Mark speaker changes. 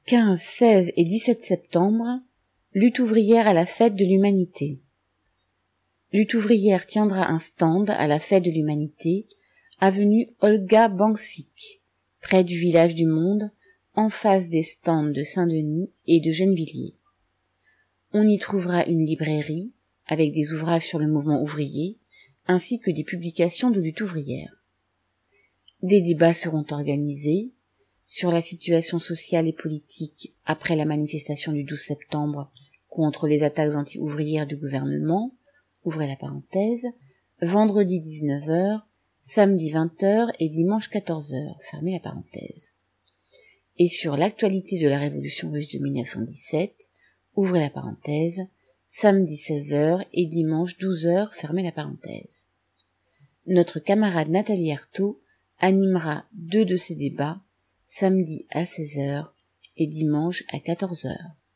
Speaker 1: 15, 16 et 17 septembre, lutte ouvrière à la fête de l'humanité. Lutte ouvrière tiendra un stand à la fête de l'humanité, avenue Olga Banksik, près du village du Monde, en face des stands de Saint-Denis et de Gennevilliers. On y trouvera une librairie, avec des ouvrages sur le mouvement ouvrier, ainsi que des publications de lutte ouvrière. Des débats seront organisés sur la situation sociale et politique après la manifestation du 12 septembre contre les attaques anti-ouvrières du gouvernement, ouvrez la parenthèse, vendredi 19h, samedi 20h et dimanche 14h, fermez la parenthèse. Et sur l'actualité de la révolution russe de 1917, ouvrez la parenthèse, samedi 16h et dimanche 12h, fermez la parenthèse. Notre camarade Nathalie Arthaud animera 2 de ces débats, samedi à 16h et dimanche à 14h.